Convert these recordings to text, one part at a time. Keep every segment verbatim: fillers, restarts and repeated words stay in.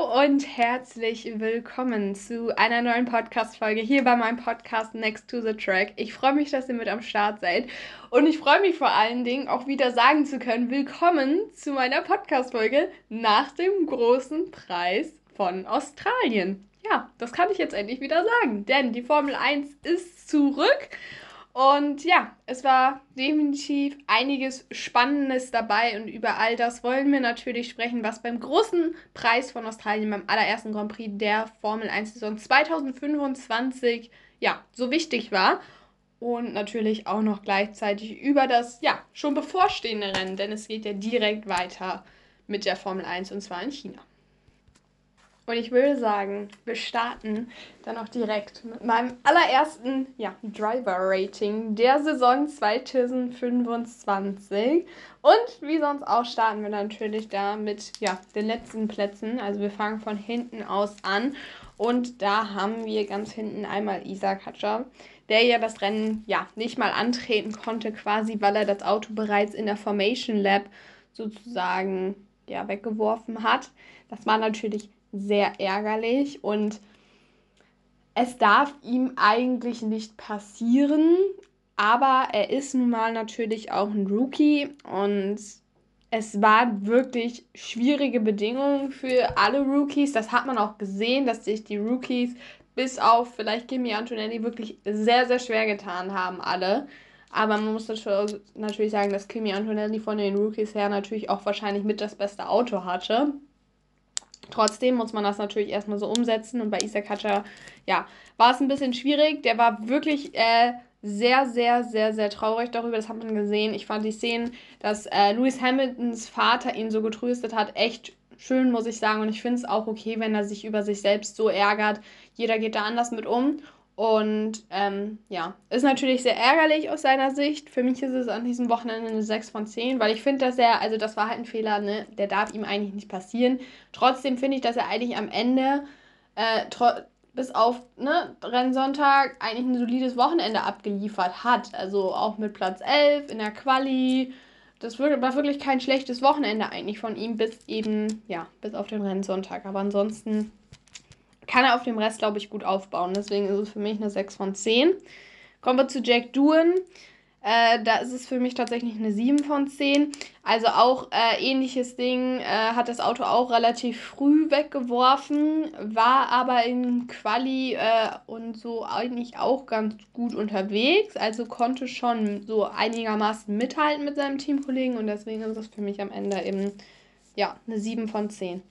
und herzlich willkommen zu einer neuen Podcast-Folge hier bei meinem Podcast Next to the Track. Ich freue mich, dass ihr mit am Start seid und ich freue mich vor allen Dingen auch wieder sagen zu können, willkommen zu meiner Podcast-Folge nach dem großen Preis von Australien. Ja, das kann ich jetzt endlich wieder sagen, denn die Formel eins ist zurück. Und ja, es war definitiv einiges Spannendes dabei und über all das wollen wir natürlich sprechen, was beim großen Preis von Australien, beim allerersten Grand Prix der Formel eins-Saison zwanzig fünfundzwanzig, ja, so wichtig war. Und natürlich auch noch gleichzeitig über das, ja, schon bevorstehende Rennen, denn es geht ja direkt weiter mit der Formel eins und zwar in China. Und ich würde sagen, wir starten dann auch direkt mit meinem allerersten ja, Driver-Rating der Saison zwanzig fünfundzwanzig. Und wie sonst auch starten wir natürlich da mit ja, den letzten Plätzen. Also wir fangen von hinten aus an. Und da haben wir ganz hinten einmal Isaac Hadjar, der ja das Rennen ja nicht mal antreten konnte, quasi, weil er das Auto bereits in der Formation Lab sozusagen ja, weggeworfen hat. Das war natürlich sehr ärgerlich und es darf ihm eigentlich nicht passieren, aber er ist nun mal natürlich auch ein Rookie und es waren wirklich schwierige Bedingungen für alle Rookies. Das hat man auch gesehen, dass sich die Rookies bis auf vielleicht Kimi Antonelli wirklich sehr, sehr schwer getan haben, alle. Aber man muss natürlich sagen, dass Kimi Antonelli von den Rookies her natürlich auch wahrscheinlich mit das beste Auto hatte. Trotzdem muss man das natürlich erstmal so umsetzen und bei Isaac Hadjar, ja, war es ein bisschen schwierig. Der war wirklich äh, sehr, sehr, sehr, sehr traurig darüber, das hat man gesehen. Ich fand die Szenen, dass äh, Lewis Hamiltons Vater ihn so getröstet hat, echt schön, muss ich sagen. Und ich finde es auch okay, wenn er sich über sich selbst so ärgert. Jeder geht da anders mit um. Und ähm, ja, ist natürlich sehr ärgerlich aus seiner Sicht. Für mich ist es an diesem Wochenende eine sechs von zehn, weil ich finde, dass er, also das war halt ein Fehler, ne? Der darf ihm eigentlich nicht passieren. Trotzdem finde ich, dass er eigentlich am Ende, äh, tro- bis auf ne, Rennsonntag, eigentlich ein solides Wochenende abgeliefert hat. Also auch mit Platz elf in der Quali. Das war wirklich kein schlechtes Wochenende eigentlich von ihm, bis eben, ja, bis auf den Rennsonntag. Aber ansonsten kann er auf dem Rest, glaube ich, gut aufbauen. Deswegen ist es für mich eine sechs von zehn. Kommen wir zu Jack Doohan. Äh, da ist es für mich tatsächlich eine sieben von zehn. Also auch äh, ähnliches Ding, äh, hat das Auto auch relativ früh weggeworfen, war aber in Quali äh, und so eigentlich auch ganz gut unterwegs. Also konnte schon so einigermaßen mithalten mit seinem Teamkollegen und deswegen ist es für mich am Ende eben ja, eine sieben von zehn.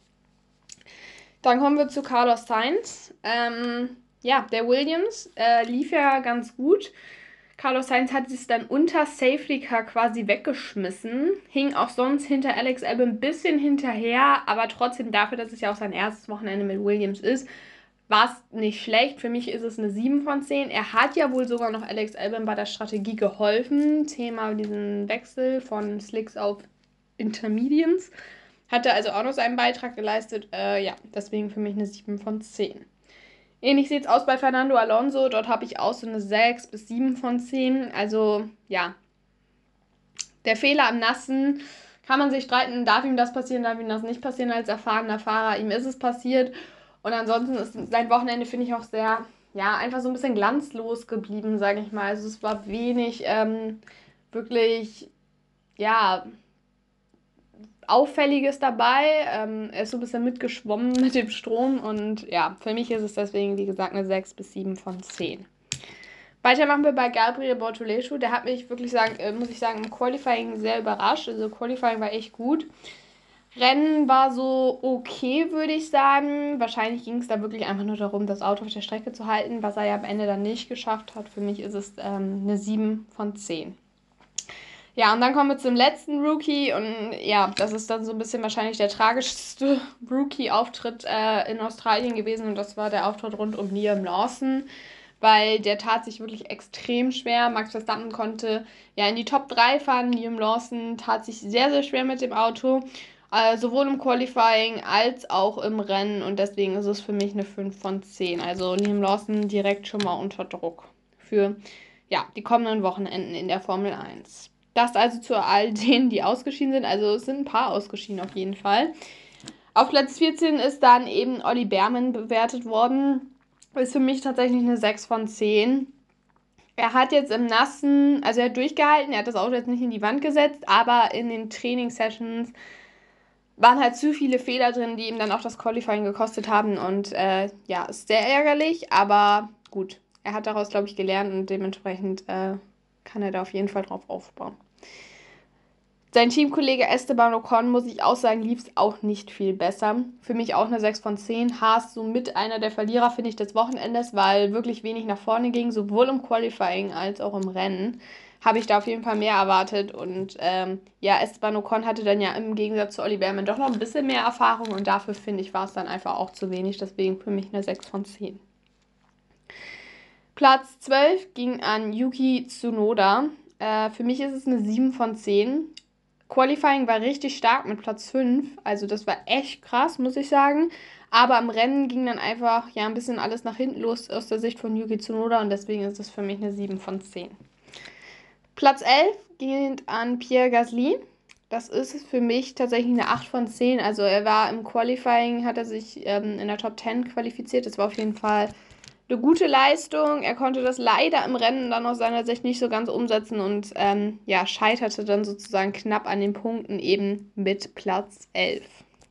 Dann kommen wir zu Carlos Sainz. Ähm, ja, der Williams äh, lief ja ganz gut. Carlos Sainz hat es dann unter Safety Car quasi weggeschmissen. Hing auch sonst hinter Alex Albon ein bisschen hinterher, aber trotzdem dafür, dass es ja auch sein erstes Wochenende mit Williams ist, war es nicht schlecht. Für mich ist es eine sieben von zehn. Er hat ja wohl sogar noch Alex Albon bei der Strategie geholfen. Thema diesen Wechsel von Slicks auf Intermediates. Hat er also auch noch seinen Beitrag geleistet. Äh, ja, deswegen für mich eine sieben von zehn. Ähnlich sieht es aus bei Fernando Alonso. Dort habe ich auch so eine sechs bis sieben von zehn. Also, ja. Der Fehler am Nassen, kann man sich streiten, darf ihm das passieren, darf ihm das nicht passieren als erfahrener Fahrer. Ihm ist es passiert. Und ansonsten ist sein Wochenende, finde ich, auch sehr, ja, einfach so ein bisschen glanzlos geblieben, sage ich mal. Also es war wenig ähm, wirklich, ja, Auffälliges dabei. Ähm, er ist so ein bisschen mitgeschwommen mit dem Strom und ja, für mich ist es deswegen, wie gesagt, eine sechs bis sieben von zehn. Weiter machen wir bei Gabriel Bortoleschou. Der hat mich wirklich, sagen, äh, muss ich sagen, im Qualifying sehr überrascht. Also Qualifying war echt gut. Rennen war so okay, würde ich sagen. Wahrscheinlich ging es da wirklich einfach nur darum, das Auto auf der Strecke zu halten, was er ja am Ende dann nicht geschafft hat. Für mich ist es ähm, eine sieben von zehn. Ja, und dann kommen wir zum letzten Rookie und ja, das ist dann so ein bisschen wahrscheinlich der tragischste Rookie-Auftritt äh, in Australien gewesen und das war der Auftritt rund um Liam Lawson, weil der tat sich wirklich extrem schwer. Max Verstappen konnte ja in die Top drei fahren, Liam Lawson tat sich sehr, sehr schwer mit dem Auto, äh, sowohl im Qualifying als auch im Rennen und deswegen ist es für mich eine fünf von zehn. Also Liam Lawson direkt schon mal unter Druck für ja, die kommenden Wochenenden in der Formel eins. Das also zu all denen, die ausgeschieden sind. Also es sind ein paar ausgeschieden auf jeden Fall. Auf Platz vierzehn ist dann eben Olli Behrmann bewertet worden. Ist für mich tatsächlich eine sechs von zehn. Er hat jetzt im Nassen, also er hat durchgehalten, er hat das Auto jetzt nicht in die Wand gesetzt, aber in den Training-Sessions waren halt zu viele Fehler drin, die ihm dann auch das Qualifying gekostet haben. Und äh, ja, ist sehr ärgerlich, aber gut. Er hat daraus, glaube ich, gelernt und dementsprechend äh, kann er da auf jeden Fall drauf aufbauen. Sein Teamkollege Esteban Ocon, muss ich auch sagen, lief es auch nicht viel besser. Für mich auch eine sechs von zehn. Haas somit einer der Verlierer, finde ich, des Wochenendes, weil wirklich wenig nach vorne ging, sowohl im Qualifying als auch im Rennen. Habe ich da auf jeden Fall mehr erwartet. Und ähm, ja, Esteban Ocon hatte dann ja im Gegensatz zu Olli Behrmann doch noch ein bisschen mehr Erfahrung. Und dafür, finde ich, war es dann einfach auch zu wenig. Deswegen für mich eine sechs von zehn. Platz zwölf ging an Yuki Tsunoda. Äh, für mich ist es eine sieben von zehn. Qualifying war richtig stark mit Platz fünf, also das war echt krass, muss ich sagen. Aber am Rennen ging dann einfach ja ein bisschen alles nach hinten los aus der Sicht von Yuki Tsunoda und deswegen ist es für mich eine sieben von zehn. Platz elf geht an Pierre Gasly. Das ist für mich tatsächlich eine acht von zehn. Also er war im Qualifying, hat er sich ähm, in der Top zehn qualifiziert. Das war auf jeden Fall eine gute Leistung. Er konnte das leider im Rennen dann aus seiner Sicht nicht so ganz umsetzen und ähm, ja, scheiterte dann sozusagen knapp an den Punkten eben mit Platz elf.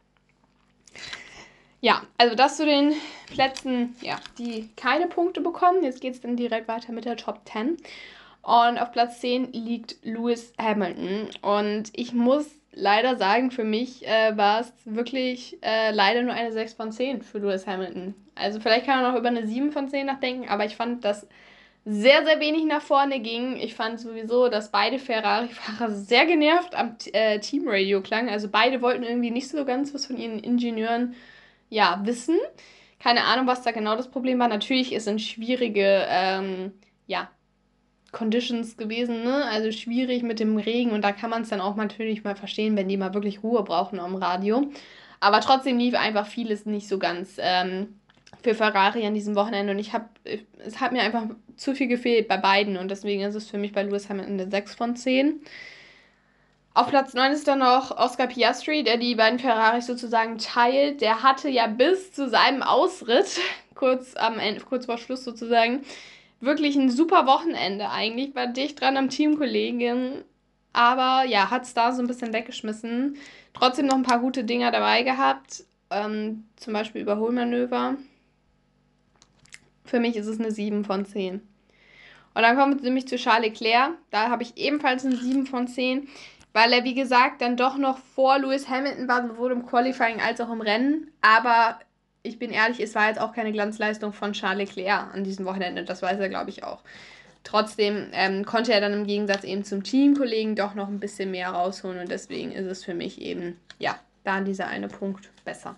Ja, also das zu den Plätzen, ja, die keine Punkte bekommen. Jetzt geht es dann direkt weiter mit der Top zehn. Und auf Platz zehn liegt Lewis Hamilton. Und ich muss leider sagen, für mich äh, war es wirklich äh, leider nur eine sechs von zehn für Lewis Hamilton. Also vielleicht kann man auch über eine sieben von zehn nachdenken, aber ich fand, dass sehr, sehr wenig nach vorne ging. Ich fand sowieso, dass beide Ferrari-Fahrer sehr genervt am äh, Teamradio klangen. Also beide wollten irgendwie nicht so ganz was von ihren Ingenieuren ja, wissen. Keine Ahnung, was da genau das Problem war. Natürlich ist es schwierige ähm, ja, Conditions gewesen, ne? Also schwierig mit dem Regen und da kann man es dann auch natürlich mal verstehen, wenn die mal wirklich Ruhe brauchen am Radio. Aber trotzdem lief einfach vieles nicht so ganz ähm, für Ferrari an diesem Wochenende und ich habe, es hat mir einfach zu viel gefehlt bei beiden und deswegen ist es für mich bei Lewis Hamilton eine sechs von zehn. Auf Platz neun ist dann noch Oscar Piastri, der die beiden Ferraris sozusagen teilt. Der hatte ja bis zu seinem Ausritt, kurz am Ende, kurz vor Schluss sozusagen, wirklich ein super Wochenende eigentlich, war dicht dran am Teamkollegen, aber ja, hat es da so ein bisschen weggeschmissen. Trotzdem noch ein paar gute Dinger dabei gehabt, ähm, zum Beispiel Überholmanöver. Für mich ist es eine sieben von zehn. Und dann kommen wir nämlich zu Charles Leclerc, da habe ich ebenfalls eine sieben von zehn, weil er, wie gesagt, dann doch noch vor Lewis Hamilton war, sowohl im Qualifying als auch im Rennen, aber ich bin ehrlich, es war jetzt auch keine Glanzleistung von Charles Leclerc an diesem Wochenende. Das weiß er, glaube ich, auch. Trotzdem ähm, konnte er dann im Gegensatz eben zum Teamkollegen doch noch ein bisschen mehr rausholen. Und deswegen ist es für mich eben, ja, da dieser eine Punkt besser.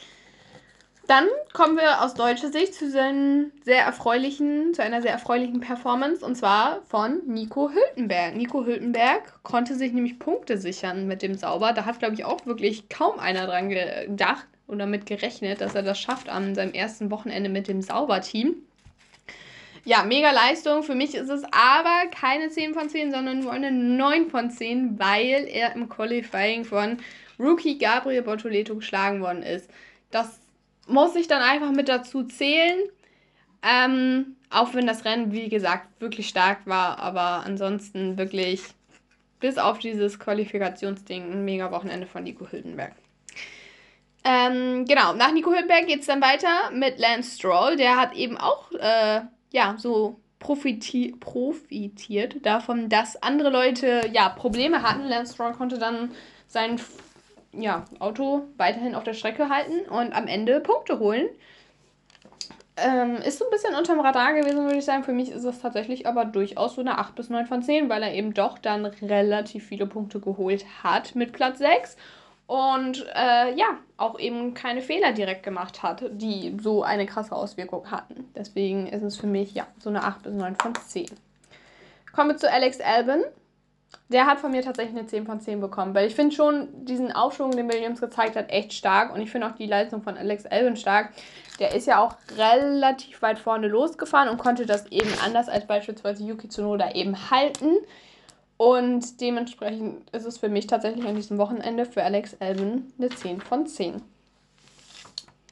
Dann kommen wir aus deutscher Sicht zu, seinen sehr erfreulichen, zu einer sehr erfreulichen Performance. Und zwar von Nico Hülkenberg. Nico Hülkenberg konnte sich nämlich Punkte sichern mit dem Sauber. Da hat, glaube ich, auch wirklich kaum einer dran gedacht und damit gerechnet, dass er das schafft an seinem ersten Wochenende mit dem Sauber-Team. Ja, mega Leistung. Für mich ist es aber keine zehn von zehn, sondern nur eine neun von zehn, weil er im Qualifying von Rookie Gabriel Bortoleto geschlagen worden ist. Das muss ich dann einfach mit dazu zählen. Ähm, auch wenn das Rennen, wie gesagt, wirklich stark war, aber ansonsten wirklich bis auf dieses Qualifikationsding ein mega Wochenende von Nico Hülkenberg. Ähm, genau, nach Nico Hülkenberg geht es dann weiter mit Lance Stroll. Der hat eben auch, äh, ja, so profiti- profitiert davon, dass andere Leute, ja, Probleme hatten. Lance Stroll konnte dann sein, ja, Auto weiterhin auf der Strecke halten und am Ende Punkte holen. Ähm, ist so ein bisschen unterm Radar gewesen, würde ich sagen. Für mich ist es tatsächlich aber durchaus so eine acht bis neun von zehn, weil er eben doch dann relativ viele Punkte geholt hat mit Platz sechs. Und äh, ja, auch eben keine Fehler direkt gemacht hat, die so eine krasse Auswirkung hatten. Deswegen ist es für mich, ja, so eine acht bis neun von zehn. Kommen wir zu Alex Albon. Der hat von mir tatsächlich eine zehn von zehn bekommen, weil ich finde schon diesen Aufschwung, den Williams gezeigt hat, echt stark. Und ich finde auch die Leistung von Alex Albon stark. Der ist ja auch relativ weit vorne losgefahren und konnte das eben anders als beispielsweise Yuki Tsunoda eben halten. Und dementsprechend ist es für mich tatsächlich an diesem Wochenende für Alex Albon eine zehn von zehn.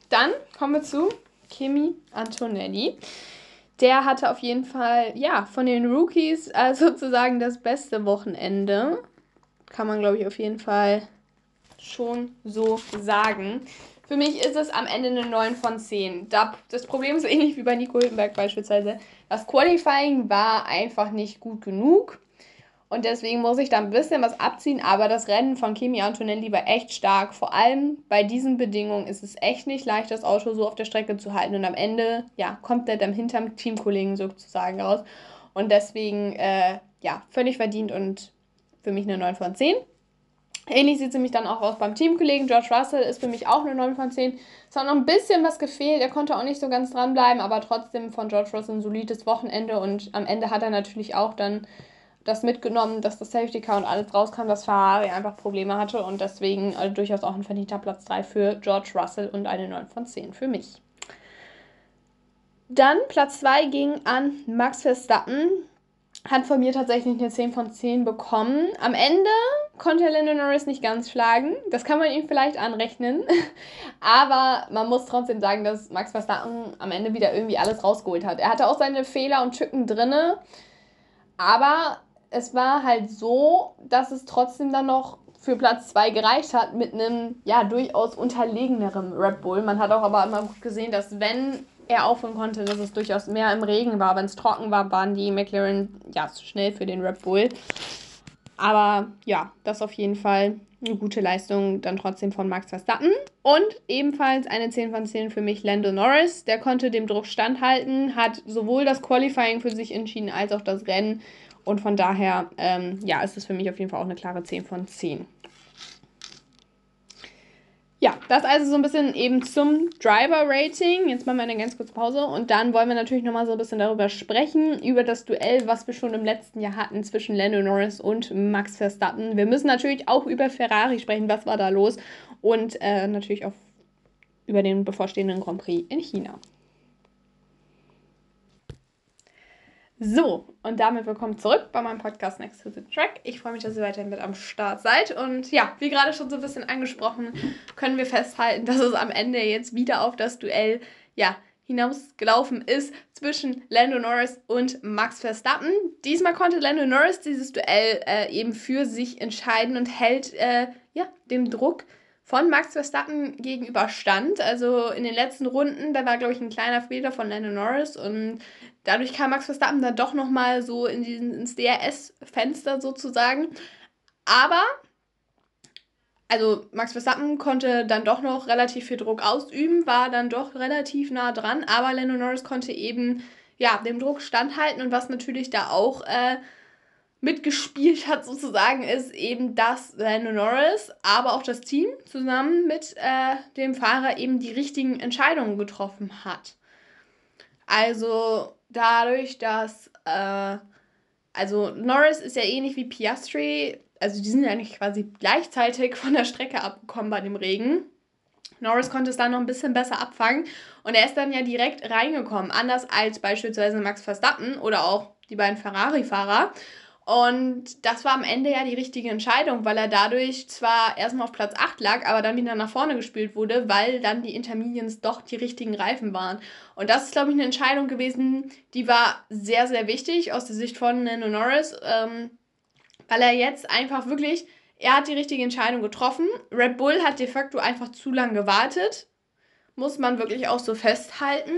dann kommen wir zu Kimi Antonelli. Der hatte auf jeden Fall, ja, von den Rookies äh, sozusagen das beste Wochenende. Kann man, glaube ich, auf jeden Fall schon so sagen. Für mich ist es am Ende eine neun von zehn. Das Problem ist ähnlich wie bei Nico Hülkenberg beispielsweise. Das Qualifying war einfach nicht gut genug. Und deswegen muss ich da ein bisschen was abziehen. Aber das Rennen von Kimi Antonelli war echt stark. Vor allem bei diesen Bedingungen ist es echt nicht leicht, das Auto so auf der Strecke zu halten. Und am Ende, ja, kommt der dann hinterm Teamkollegen sozusagen raus. Und deswegen, äh, ja, völlig verdient und für mich eine neun von zehn. Ähnlich sieht es nämlich dann auch aus beim Teamkollegen. George Russell ist für mich auch eine neun von zehn. Es hat noch ein bisschen was gefehlt. Er konnte auch nicht so ganz dranbleiben, aber trotzdem von George Russell ein solides Wochenende. Und am Ende hat er natürlich auch dann das mitgenommen, dass das Safety Car und alles rauskam, dass Ferrari einfach Probleme hatte. Und deswegen also durchaus auch ein verdienter Platz drei für George Russell und eine neun von zehn für mich. Dann Platz zwei ging an Max Verstappen. Hat von mir tatsächlich eine zehn von zehn bekommen. Am Ende konnte Lando Norris nicht ganz schlagen. Das kann man ihm vielleicht anrechnen. Aber man muss trotzdem sagen, dass Max Verstappen am Ende wieder irgendwie alles rausgeholt hat. Er hatte auch seine Fehler und Tücken drinne. Aber es war halt so, dass es trotzdem dann noch für Platz zwei gereicht hat mit einem ja durchaus unterlegeneren Red Bull. Man hat auch aber immer gut gesehen, dass wenn er aufholen konnte, dass es durchaus mehr im Regen war. Wenn es trocken war, waren die McLaren ja zu schnell für den Red Bull. Aber ja, das auf jeden Fall eine gute Leistung dann trotzdem von Max Verstappen. Und ebenfalls eine zehn von zehn für mich Lando Norris. Der konnte dem Druck standhalten, hat sowohl das Qualifying für sich entschieden als auch das Rennen. Und von daher, ähm, ja, ist es für mich auf jeden Fall auch eine klare zehn von zehn. Ja, das also so ein bisschen eben zum Driver-Rating. Jetzt machen wir eine ganz kurze Pause und dann wollen wir natürlich nochmal so ein bisschen darüber sprechen, über das Duell, was wir schon im letzten Jahr hatten zwischen Lando Norris und Max Verstappen. Wir müssen natürlich auch über Ferrari sprechen, was war da los und äh, natürlich auch über den bevorstehenden Grand Prix in China. So, und damit willkommen zurück bei meinem Podcast Next to the Track. Ich freue mich, dass ihr weiterhin mit am Start seid. Und ja, wie gerade schon so ein bisschen angesprochen, können wir festhalten, dass es am Ende jetzt wieder auf das Duell ja, hinausgelaufen ist zwischen Lando Norris und Max Verstappen. Diesmal konnte Lando Norris dieses Duell äh, eben für sich entscheiden und hält äh, ja, dem Druck von Max Verstappen gegenüber stand. Also in den letzten Runden, da war, glaube ich, ein kleiner Fehler von Lando Norris und dadurch kam Max Verstappen dann doch nochmal so in diesen, ins D R S-Fenster sozusagen. Aber, also Max Verstappen konnte dann doch noch relativ viel Druck ausüben, war dann doch relativ nah dran, aber Lando Norris konnte eben, ja, dem Druck standhalten und was natürlich da auch äh, mitgespielt hat sozusagen, ist eben, dass Lando Norris, aber auch das Team zusammen mit äh, dem Fahrer eben die richtigen Entscheidungen getroffen hat. Also dadurch, dass, äh, also Norris ist ja ähnlich wie Piastri, also die sind ja eigentlich quasi gleichzeitig von der Strecke abgekommen bei dem Regen. Norris konnte es dann noch ein bisschen besser abfangen und er ist dann ja direkt reingekommen, anders als beispielsweise Max Verstappen oder auch die beiden Ferrari-Fahrer. Und das war am Ende ja die richtige Entscheidung, weil er dadurch zwar erstmal auf Platz acht lag, aber dann wieder nach vorne gespielt wurde, weil dann die Intermediates doch die richtigen Reifen waren. Und das ist, glaube ich, eine Entscheidung gewesen, die war sehr, sehr wichtig aus der Sicht von Lando Norris, ähm, weil er jetzt einfach wirklich, er hat die richtige Entscheidung getroffen. Red Bull hat de facto einfach zu lange gewartet, muss man wirklich auch so festhalten.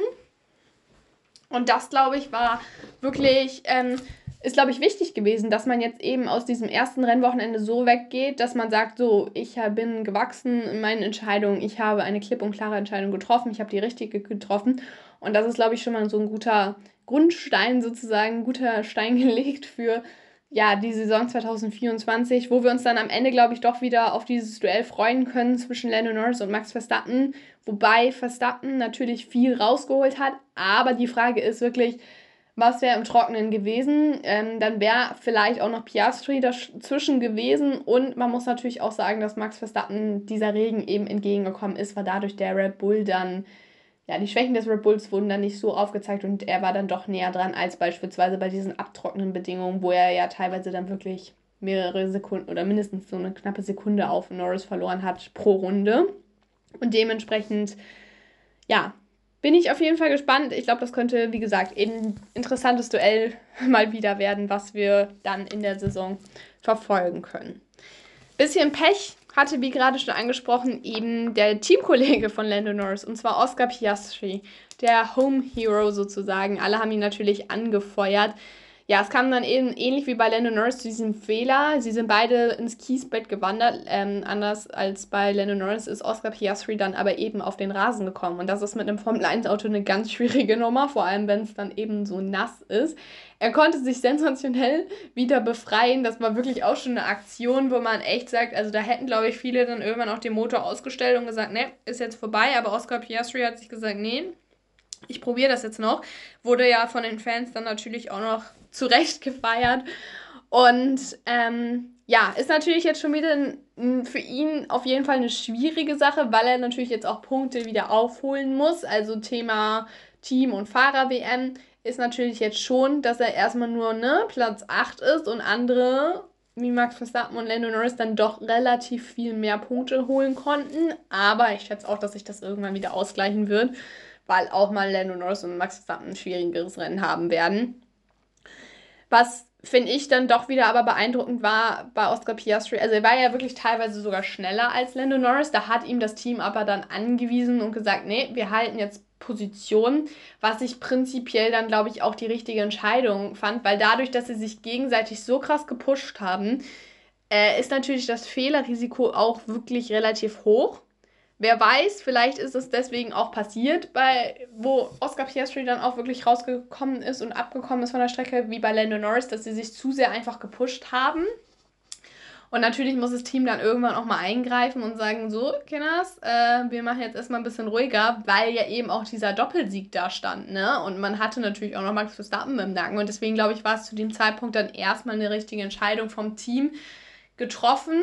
Und das, glaube ich, war wirklich... Ähm, ist, glaube ich, wichtig gewesen, dass man jetzt eben aus diesem ersten Rennwochenende so weggeht, dass man sagt, so, ich bin gewachsen in meinen Entscheidungen, ich habe eine klipp und klare Entscheidung getroffen, ich habe die richtige getroffen und das ist, glaube ich, schon mal so ein guter Grundstein sozusagen, ein guter Stein gelegt für ja, die Saison zwanzig vierundzwanzig, wo wir uns dann am Ende, glaube ich, doch wieder auf dieses Duell freuen können zwischen Lando Norris und Max Verstappen, wobei Verstappen natürlich viel rausgeholt hat, aber die Frage ist wirklich, was wäre im Trockenen gewesen? Ähm, dann wäre vielleicht auch noch Piastri dazwischen gewesen. Und man muss natürlich auch sagen, dass Max Verstappen dieser Regen eben entgegengekommen ist, weil dadurch der Red Bull dann, ja, die Schwächen des Red Bulls wurden dann nicht so aufgezeigt und er war dann doch näher dran als beispielsweise bei diesen abtrocknenden Bedingungen, wo er ja teilweise dann wirklich mehrere Sekunden oder mindestens so eine knappe Sekunde auf Norris verloren hat pro Runde. Und dementsprechend ja, bin ich auf jeden Fall gespannt. Ich glaube, das könnte, wie gesagt, ein interessantes Duell mal wieder werden, was wir dann in der Saison verfolgen können. Bisschen Pech hatte, wie gerade schon angesprochen, eben der Teamkollege von Lando Norris, und zwar Oscar Piastri, der Home Hero sozusagen. Alle haben ihn natürlich angefeuert. Ja, es kam dann eben ähnlich wie bei Lando Norris zu diesem Fehler. Sie sind beide ins Kiesbett gewandert. Ähm, anders als bei Lando Norris ist Oscar Piastri dann aber eben auf den Rasen gekommen. Und das ist mit einem Formel eins Auto eine ganz schwierige Nummer, vor allem wenn es dann eben so nass ist. Er konnte sich sensationell wieder befreien. Das war wirklich auch schon eine Aktion, wo man echt sagt, also da hätten, glaube ich, viele dann irgendwann auch den Motor ausgestellt und gesagt, ne, ist jetzt vorbei. Aber Oscar Piastri hat sich gesagt, nee, ich probiere das jetzt noch. Wurde ja von den Fans dann natürlich auch noch zu Recht gefeiert. Und ähm, ja, ist natürlich jetzt schon wieder ein, für ihn auf jeden Fall eine schwierige Sache, weil er natürlich jetzt auch Punkte wieder aufholen muss. Also Thema Team- und Fahrer-W M ist natürlich jetzt schon, dass er erstmal nur ne, Platz acht ist und andere wie Max Verstappen und Lando Norris dann doch relativ viel mehr Punkte holen konnten. Aber ich schätze auch, dass sich das irgendwann wieder ausgleichen wird, weil auch mal Lando Norris und Max Verstappen ein schwierigeres Rennen haben werden. Was, finde ich, dann doch wieder aber beeindruckend war bei Oscar Piastri. Also er war ja wirklich teilweise sogar schneller als Lando Norris. Da hat ihm das Team aber dann angewiesen und gesagt, nee, wir halten jetzt Position, was ich prinzipiell dann, glaube ich, auch die richtige Entscheidung fand, weil dadurch, dass sie sich gegenseitig so krass gepusht haben, äh, ist natürlich das Fehlerrisiko auch wirklich relativ hoch. Wer weiß, vielleicht ist es deswegen auch passiert, bei, wo Oscar Piastri dann auch wirklich rausgekommen ist und abgekommen ist von der Strecke, wie bei Lando Norris, dass sie sich zu sehr einfach gepusht haben. Und natürlich muss das Team dann irgendwann auch mal eingreifen und sagen, so, Kinders, äh, wir machen jetzt erstmal ein bisschen ruhiger, weil ja eben auch dieser Doppelsieg da stand, ne? Und man hatte natürlich auch noch Max Verstappen im Nacken. Und deswegen, glaube ich, war es zu dem Zeitpunkt dann erstmal eine richtige Entscheidung vom Team getroffen.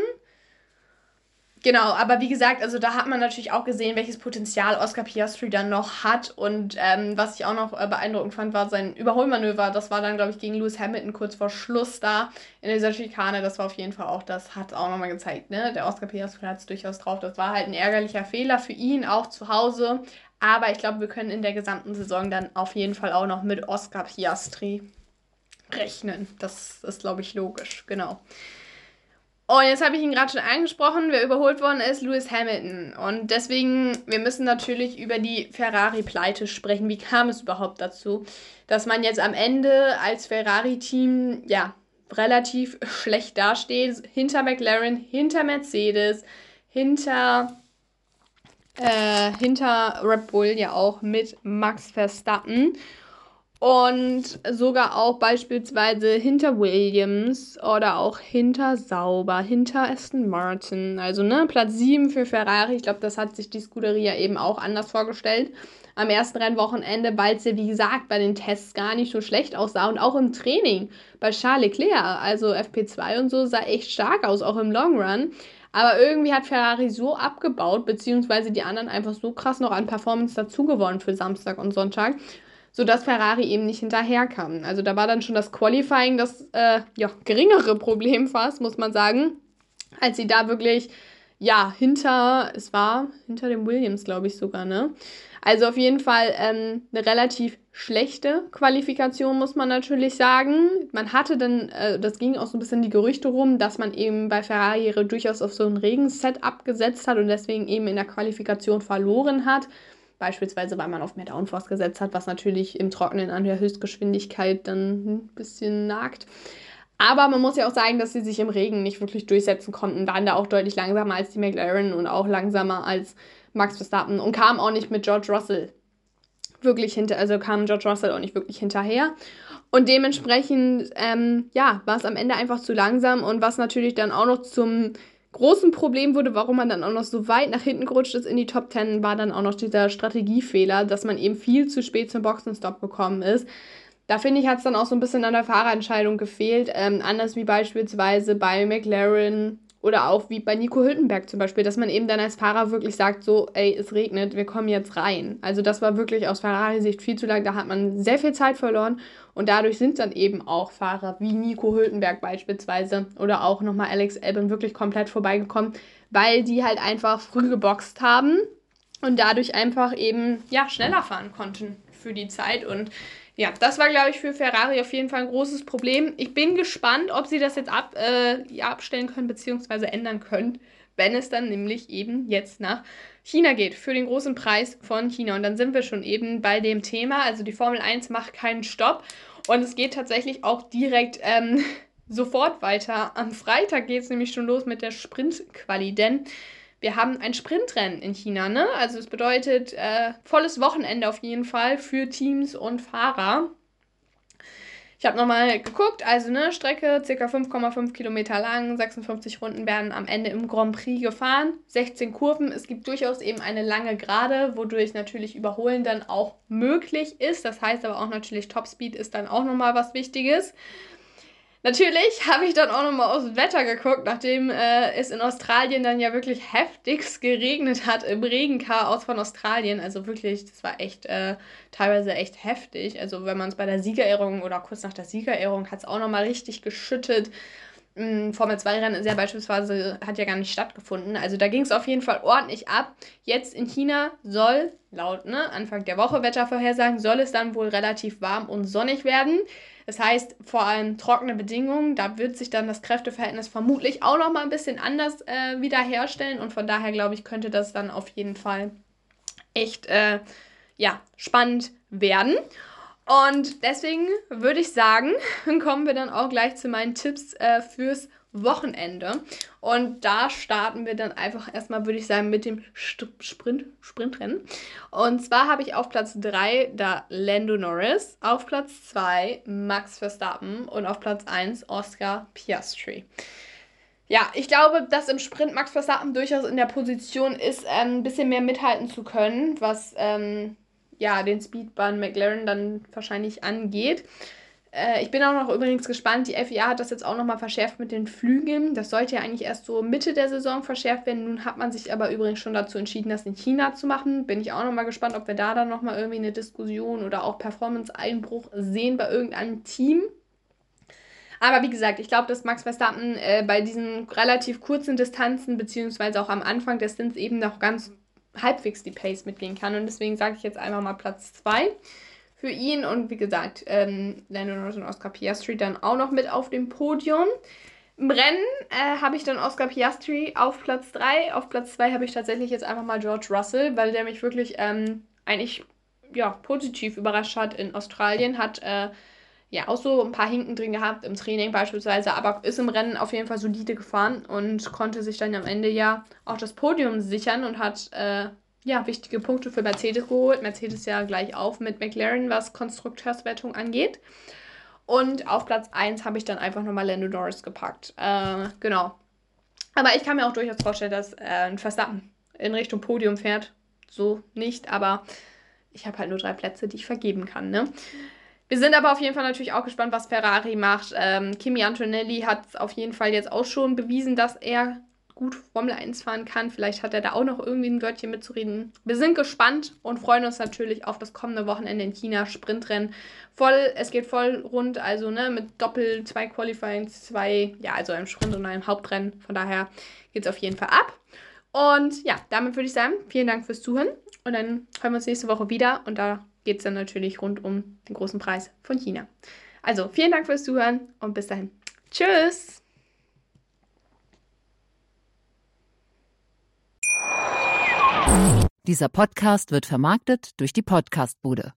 Genau, aber wie gesagt, also da hat man natürlich auch gesehen, welches Potenzial Oscar Piastri dann noch hat. Und ähm, was ich auch noch äh, beeindruckend fand, war sein Überholmanöver. Das war dann, glaube ich, gegen Lewis Hamilton kurz vor Schluss da in dieser Schikane. Das war auf jeden Fall auch, das hat auch nochmal gezeigt, ne? Der Oscar Piastri hat es durchaus drauf. Das war halt ein ärgerlicher Fehler für ihn, auch zu Hause. Aber ich glaube, wir können in der gesamten Saison dann auf jeden Fall auch noch mit Oscar Piastri rechnen. Das ist, glaube ich, logisch, genau. Und jetzt habe ich ihn gerade schon angesprochen, wer überholt worden ist, Lewis Hamilton. Und deswegen, wir müssen natürlich über die Ferrari-Pleite sprechen. Wie kam es überhaupt dazu, dass man jetzt am Ende als Ferrari-Team, ja, relativ schlecht dasteht? Hinter McLaren, hinter Mercedes, hinter, äh, hinter Red Bull ja auch mit Max Verstappen. Und sogar auch beispielsweise hinter Williams oder auch hinter Sauber, hinter Aston Martin. Also ne, Platz sieben für Ferrari. Ich glaube, das hat sich die Scuderia eben auch anders vorgestellt am ersten Rennwochenende, weil es ja, wie gesagt, bei den Tests gar nicht so schlecht aussah. Und auch im Training bei Charles Leclerc, also F P zwei und so, sah echt stark aus, auch im Long Run. Aber irgendwie hat Ferrari so abgebaut, beziehungsweise die anderen einfach so krass noch an Performance dazugewonnen für Samstag und Sonntag, sodass Ferrari eben nicht hinterherkam. Also da war dann schon das Qualifying das äh, ja, geringere Problem fast, muss man sagen, als sie da wirklich, ja, hinter, es war hinter dem Williams, glaube ich sogar, ne? Also auf jeden Fall ähm, eine relativ schlechte Qualifikation, muss man natürlich sagen. Man hatte dann, äh, das ging auch so ein bisschen die Gerüchte rum, dass man eben bei Ferrari durchaus auf so ein Regensetup gesetzt hat und deswegen eben in der Qualifikation verloren hat. Beispielsweise, weil man auf mehr Downforce gesetzt hat, was natürlich im Trockenen an der Höchstgeschwindigkeit dann ein bisschen nagt. Aber man muss ja auch sagen, dass sie sich im Regen nicht wirklich durchsetzen konnten, waren da auch deutlich langsamer als die McLaren und auch langsamer als Max Verstappen und kamen auch nicht mit George Russell wirklich hinter, also kam George Russell auch nicht wirklich hinterher. Und dementsprechend, ähm, ja, war es am Ende einfach zu langsam und was natürlich dann auch noch zum großen Problem wurde, warum man dann auch noch so weit nach hinten gerutscht ist in die Top Ten, war dann auch noch dieser Strategiefehler, dass man eben viel zu spät zum Boxenstopp gekommen ist. Da finde ich, hat es dann auch so ein bisschen an der Fahrerentscheidung gefehlt, ähm, anders wie beispielsweise bei McLaren oder auch wie bei Nico Hülkenberg zum Beispiel, dass man eben dann als Fahrer wirklich sagt, so, ey, es regnet, wir kommen jetzt rein. Also das war wirklich aus Ferrari-Sicht viel zu lang, da hat man sehr viel Zeit verloren und dadurch sind dann eben auch Fahrer wie Nico Hülkenberg beispielsweise oder auch nochmal Alex Albon wirklich komplett vorbeigekommen, weil die halt einfach früh geboxt haben und dadurch einfach eben ja schneller fahren konnten für die Zeit. Und ja, das war, glaube ich, für Ferrari auf jeden Fall ein großes Problem. Ich bin gespannt, ob sie das jetzt ab, äh, ja, abstellen können bzw. ändern können, wenn es dann nämlich eben jetzt nach China geht, für den großen Preis von China. Und dann sind wir schon eben bei dem Thema, also die Formel eins macht keinen Stopp und es geht tatsächlich auch direkt ähm, sofort weiter. Am Freitag geht es nämlich schon los mit der Sprint-Quali, denn wir haben ein Sprintrennen in China, ne? Also es bedeutet äh, volles Wochenende auf jeden Fall für Teams und Fahrer. Ich habe nochmal geguckt, also ne, Strecke ca. fünf Komma fünf Kilometer lang, sechsundfünfzig Runden werden am Ende im Grand Prix gefahren, sechzehn Kurven. Es gibt durchaus eben eine lange Gerade, wodurch natürlich Überholen dann auch möglich ist. Das heißt aber auch natürlich Topspeed ist dann auch nochmal was Wichtiges. Natürlich habe ich dann auch nochmal aufs Wetter geguckt, nachdem äh, es in Australien dann ja wirklich heftigst geregnet hat im Regenchaos von Australien. Also wirklich, das war echt äh, teilweise echt heftig. Also wenn man es bei der Siegerehrung oder kurz nach der Siegerehrung hat es auch nochmal richtig geschüttet. Mm, Formel zwei Rennen ist ja beispielsweise, hat ja gar nicht stattgefunden. Also da ging es auf jeden Fall ordentlich ab. Jetzt in China soll, laut ne, Anfang der Woche Wettervorhersagen, soll es dann wohl relativ warm und sonnig werden. Das heißt, vor allem trockene Bedingungen, da wird sich dann das Kräfteverhältnis vermutlich auch noch mal ein bisschen anders äh, wiederherstellen. Und von daher, glaube ich, könnte das dann auf jeden Fall echt äh, ja, spannend werden. Und deswegen würde ich sagen, kommen wir dann auch gleich zu meinen Tipps äh, fürs Wochenende. Und da starten wir dann einfach erstmal, würde ich sagen, mit dem St- Sprint, Sprintrennen. Und zwar habe ich auf Platz drei da Lando Norris, auf Platz zwei Max Verstappen und auf Platz eins Oscar Piastri. Ja, ich glaube, dass im Sprint Max Verstappen durchaus in der Position ist, ähm, ein bisschen mehr mithalten zu können, was ähm, ja, den Speedbahn McLaren dann wahrscheinlich angeht. Äh, ich bin auch noch übrigens gespannt, die F I A hat das jetzt auch nochmal verschärft mit den Flügeln. Das sollte ja eigentlich erst so Mitte der Saison verschärft werden. Nun hat man sich aber übrigens schon dazu entschieden, das in China zu machen. Bin ich auch nochmal gespannt, ob wir da dann nochmal irgendwie eine Diskussion oder auch Performance-Einbruch sehen bei irgendeinem Team. Aber wie gesagt, ich glaube, dass Max Verstappen äh, bei diesen relativ kurzen Distanzen, beziehungsweise auch am Anfang der Stints eben noch ganz halbwegs die Pace mitgehen kann. Und deswegen sage ich jetzt einfach mal Platz zwei für ihn. Und wie gesagt, ähm, Lando Norris und Oscar Piastri dann auch noch mit auf dem Podium. Im Rennen äh, habe ich dann Oscar Piastri auf Platz drei. Auf Platz zwei habe ich tatsächlich jetzt einfach mal George Russell, weil der mich wirklich ähm, eigentlich ja, positiv überrascht hat in Australien. Hat äh, ja auch so ein paar Hinken drin gehabt im Training beispielsweise, aber ist im Rennen auf jeden Fall solide gefahren und konnte sich dann am Ende ja auch das Podium sichern und hat äh, ja wichtige Punkte für Mercedes geholt. Mercedes ja gleich auf mit McLaren, was Konstrukteurswertung angeht. Und auf Platz eins habe ich dann einfach nochmal Lando Norris gepackt. Äh, genau. Aber ich kann mir auch durchaus vorstellen, dass äh, ein Verstappen in Richtung Podium fährt. So nicht, aber ich habe halt nur drei Plätze, die ich vergeben kann, ne? Wir sind aber auf jeden Fall natürlich auch gespannt, was Ferrari macht. Ähm, Kimi Antonelli hat auf jeden Fall jetzt auch schon bewiesen, dass er gut Formel eins fahren kann. Vielleicht hat er da auch noch irgendwie ein Wörtchen mitzureden. Wir sind gespannt und freuen uns natürlich auf das kommende Wochenende in China. Sprintrennen. Voll, es geht voll rund, also ne, mit Doppel, zwei Qualifying, zwei, ja, also einem Sprint und einem Hauptrennen. Von daher geht es auf jeden Fall ab. Und ja, damit würde ich sagen, vielen Dank fürs Zuhören. Und dann hören wir uns nächste Woche wieder. Und da geht es dann natürlich rund um den großen Preis von China. Also vielen Dank fürs Zuhören und bis dahin. Tschüss! Dieser Podcast wird vermarktet durch die Podcastbude.